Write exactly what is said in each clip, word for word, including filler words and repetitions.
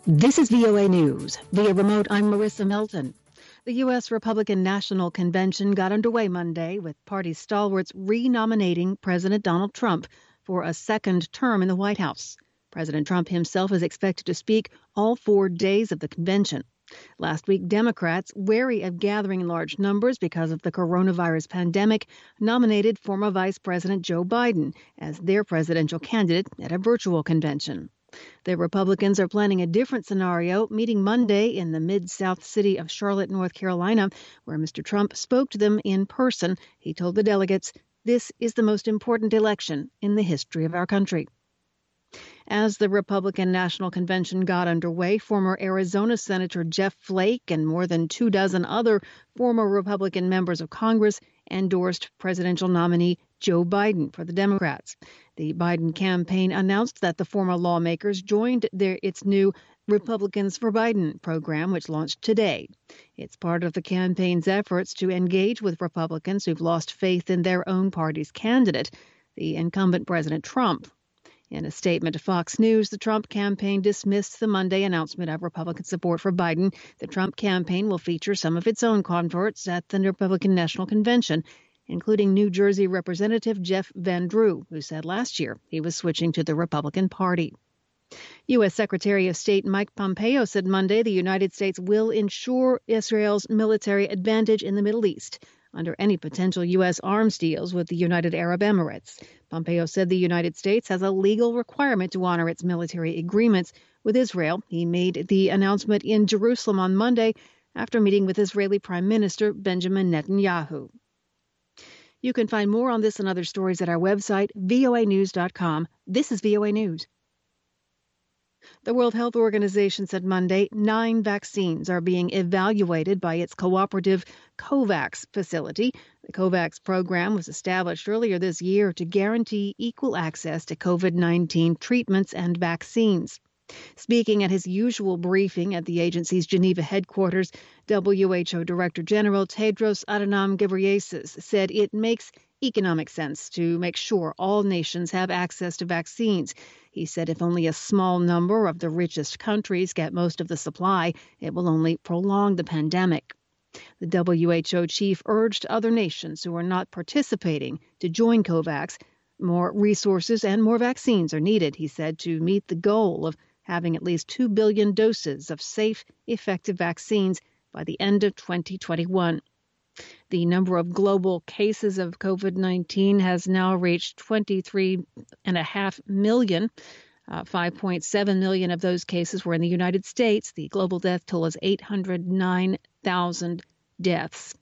This is V O A News. Via remote, I'm Marissa Melton. The U S. Republican National Convention got underway Monday with party stalwarts re-nominating President Donald Trump for a second term in the White House. President Trump himself is expected to speak all four days of the convention. Last week, Democrats, wary of gathering in large numbers because of the coronavirus pandemic, nominated former Vice President Joe Biden as their presidential candidate at a virtual convention. The Republicans are planning a different scenario, meeting Monday in the Mid-South city of Charlotte, North Carolina, where Mister Trump spoke to them in person. He told the delegates, "This is the most important election in the history of our country." As the Republican National Convention got underway, former Arizona Senator Jeff Flake and more than two dozen other former Republican members of Congress endorsed presidential nominee Joe Biden for the Democrats. The Biden campaign announced that the former lawmakers joined their, its new Republicans for Biden program, which launched today. It's part of the campaign's efforts to engage with Republicans who've lost faith in their own party's candidate, the incumbent President Trump. In a statement to Fox News, the Trump campaign dismissed the Monday announcement of Republican support for Biden. The Trump campaign will feature some of its own converts at the Republican National Convention, including New Jersey Representative Jeff Van Drew, who said last year he was switching to the Republican Party. U S. Secretary of State Mike Pompeo said Monday the United States will ensure Israel's military advantage in the Middle East under any potential U S arms deals with the United Arab Emirates. Pompeo said the United States has a legal requirement to honor its military agreements with Israel. He made the announcement in Jerusalem on Monday after meeting with Israeli Prime Minister Benjamin Netanyahu. You can find more on this and other stories at our website, V O A news dot com. This is V O A News. The World Health Organization said Monday nine vaccines are being evaluated by its cooperative COVAX facility. The COVAX program was established earlier this year to guarantee equal access to COVID nineteen treatments and vaccines. Speaking at his usual briefing at the agency's Geneva headquarters, W H O Director General Tedros Adhanom Ghebreyesus said it makes economic sense to make sure all nations have access to vaccines. He said if only a small number of the richest countries get most of the supply, it will only prolong the pandemic. The W H O chief urged other nations who are not participating to join COVAX. More resources and more vaccines are needed, he said, to meet the goal of having at least two billion doses of safe, effective vaccines by the end of twenty twenty-one. The number of global cases of COVID nineteen has now reached twenty-three point five million. Uh, five point seven million of those cases were in the United States. The global death toll is eight hundred nine thousand deaths.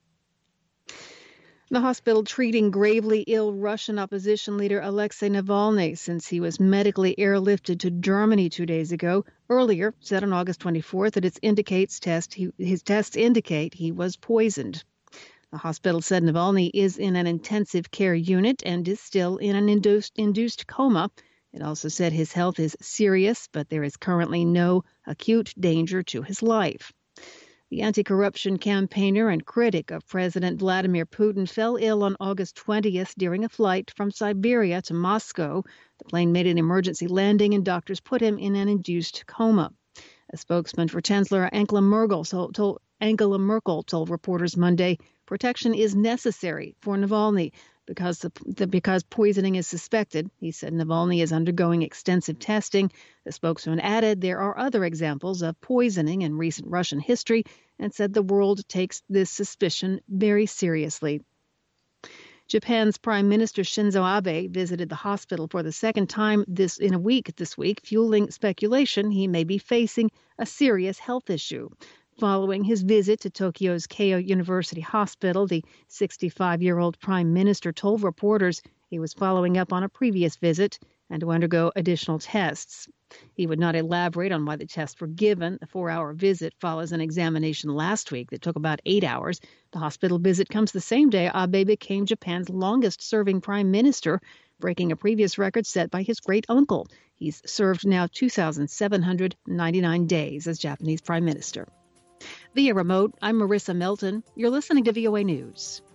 The hospital treating gravely ill Russian opposition leader Alexei Navalny, since he was medically airlifted to Germany two days ago, earlier said on August twenty-fourth that its indicates test he, his tests indicate he was poisoned. The hospital said Navalny is in an intensive care unit and is still in an induced, induced coma. It also said his health is serious, but there is currently no acute danger to his life. The anti-corruption campaigner and critic of President Vladimir Putin fell ill on August twentieth during a flight from Siberia to Moscow. The plane made an emergency landing and doctors put him in an induced coma. A spokesman for Chancellor Angela Merkel told, Angela Merkel told reporters Monday protection is necessary for Navalny because the, the, because poisoning is suspected. He said Navalny is undergoing extensive testing. The spokesman added there are other examples of poisoning in recent Russian history and said the world takes this suspicion very seriously. Japan's Prime Minister Shinzo Abe visited the hospital for the second time this in a week this week, fueling speculation he may be facing a serious health issue. Following his visit to Tokyo's Keio University Hospital, the sixty-five-year-old prime minister told reporters he was following up on a previous visit and to undergo additional tests. He would not elaborate on why the tests were given. The four-hour visit follows an examination last week that took about eight hours. The hospital visit comes the same day Abe became Japan's longest-serving prime minister, breaking a previous record set by his great-uncle. He's served now two thousand seven hundred ninety-nine days as Japanese prime minister. Via remote, I'm Marissa Melton. You're listening to V O A News.